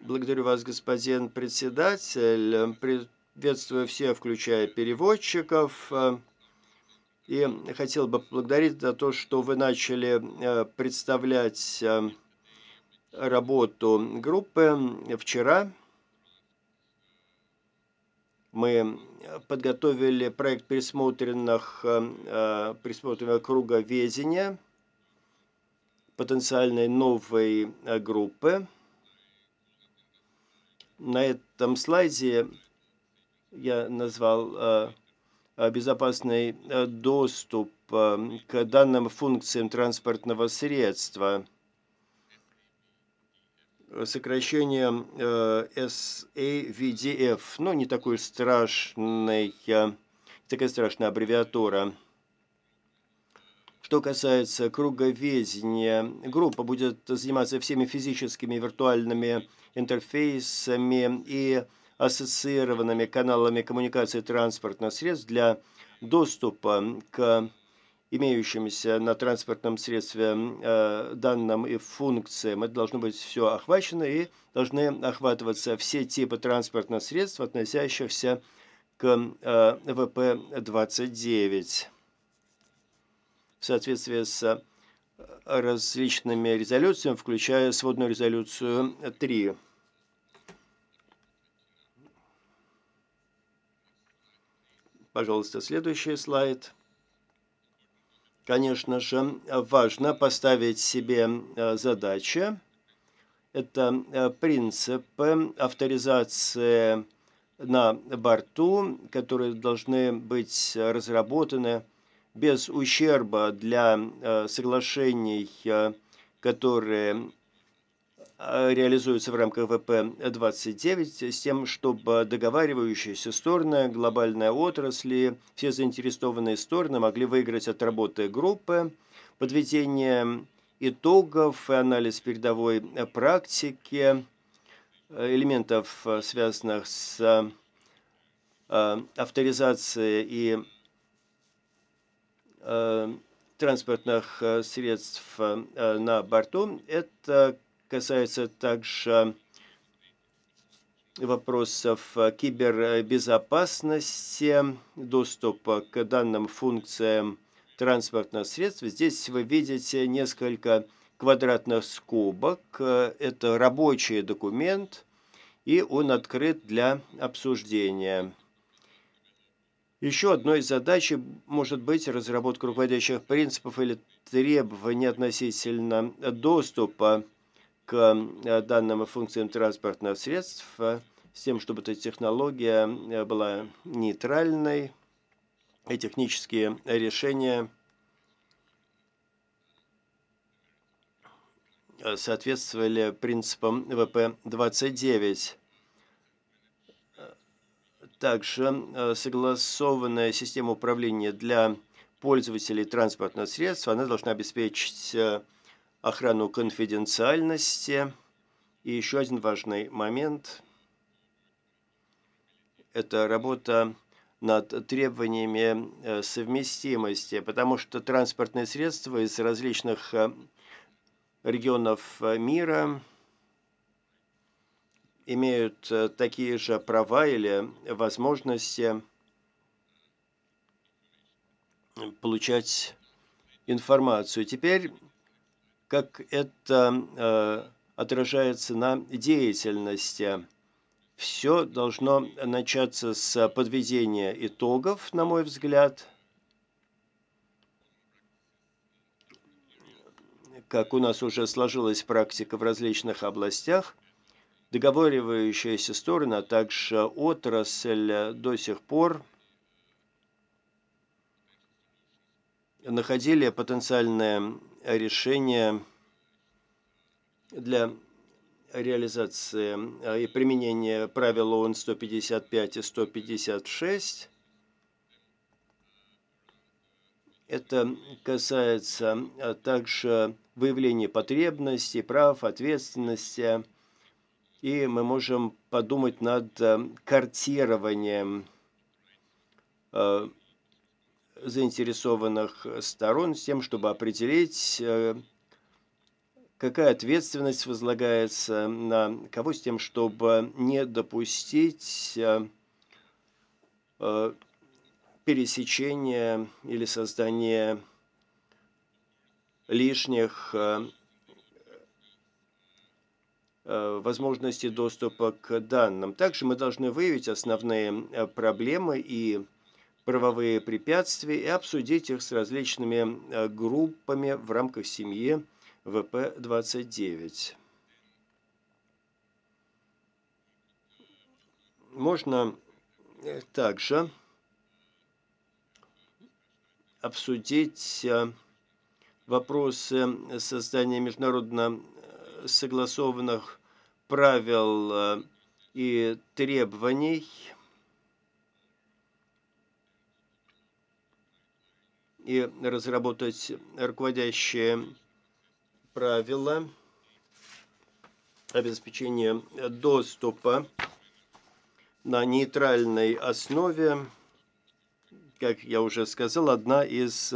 Благодарю вас, господин председатель. Приветствую всех, включая переводчиков. И хотел бы поблагодарить за то, что вы начали представлять работу группы. Вчера мы подготовили проект пересмотренного круга ведения потенциальной новой группы. На этом слайде я назвал безопасный доступ к данным функциям транспортного средства. Сокращение SAVDF, ну, не такая страшная аббревиатура. Что касается круговедения, группа будет заниматься всеми физическими и виртуальными интерфейсами и ассоциированными каналами коммуникации транспортных средств для доступа к имеющимся на транспортном средстве данным и функциям. Это должно быть все охвачено и должны охватываться все типы транспортных средств, относящихся к ВП-29 в соответствии с различными резолюциями, включая сводную резолюцию 3. Пожалуйста, следующий слайд. Конечно же, важно поставить себе задачи. Это принципы авторизации на борту, которые должны быть разработаны без ущерба для соглашений, которые реализуются в рамках ВП-29, с тем, чтобы договаривающиеся стороны, глобальная отрасли, все заинтересованные стороны могли выиграть от работы группы, подведение итогов и анализ передовой практики, элементов, связанных с авторизацией и транспортных средств на борту. Это касается также вопросов кибербезопасности, доступа к данным функциям транспортных средств. Здесь вы видите несколько квадратных скобок. Это рабочий документ, и он открыт для обсуждения. Еще одной из задач может быть разработка руководящих принципов или требований относительно доступа к данным и функциям транспортных средств, с тем, чтобы эта технология была нейтральной, и технические решения соответствовали принципам ВП-29. Также согласованная система управления для пользователей транспортных средств, она должна обеспечить охрану конфиденциальности. И еще один важный момент – это работа над требованиями совместимости, потому что транспортные средства из различных регионов мира имеют такие же права или возможности получать информацию. Теперь, как это отражается на деятельности. Все должно начаться с подведения итогов, на мой взгляд. Как у нас уже сложилась практика в различных областях, договаривающиеся стороны, а также отрасль до сих пор находили потенциальное решение для реализации и применения правил ООН 155 и 156. Это касается также выявления потребностей, прав, ответственности. И мы можем подумать над картированием заинтересованных сторон с тем, чтобы определить, какая ответственность возлагается на кого с тем, чтобы не допустить пересечения или создания лишних возможностей доступа к данным. Также мы должны выявить основные проблемы и правовые препятствия и обсудить их с различными группами в рамках семьи ВП-29. Можно также обсудить вопросы создания международно согласованных правил и требований и разработать руководящие правила обеспечения доступа на нейтральной основе. Как я уже сказал, одна из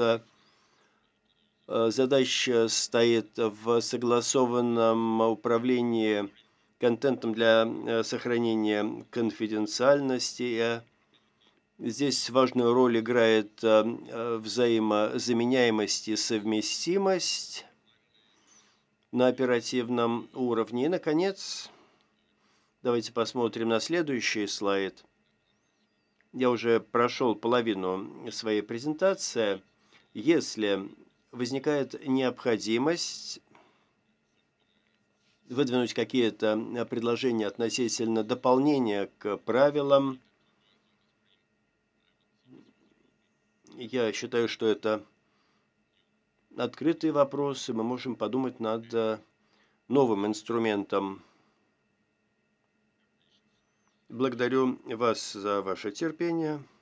задач стоит в согласованном управлении контентом для сохранения конфиденциальности. Здесь важную роль играет взаимозаменяемость и совместимость на оперативном уровне. И, наконец, давайте посмотрим на следующий слайд. Я уже прошел половину своей презентации. Если возникает необходимость выдвинуть какие-то предложения относительно дополнения к правилам, я считаю, что это открытые вопросы. Мы можем подумать над новым инструментом. Благодарю вас за ваше терпение.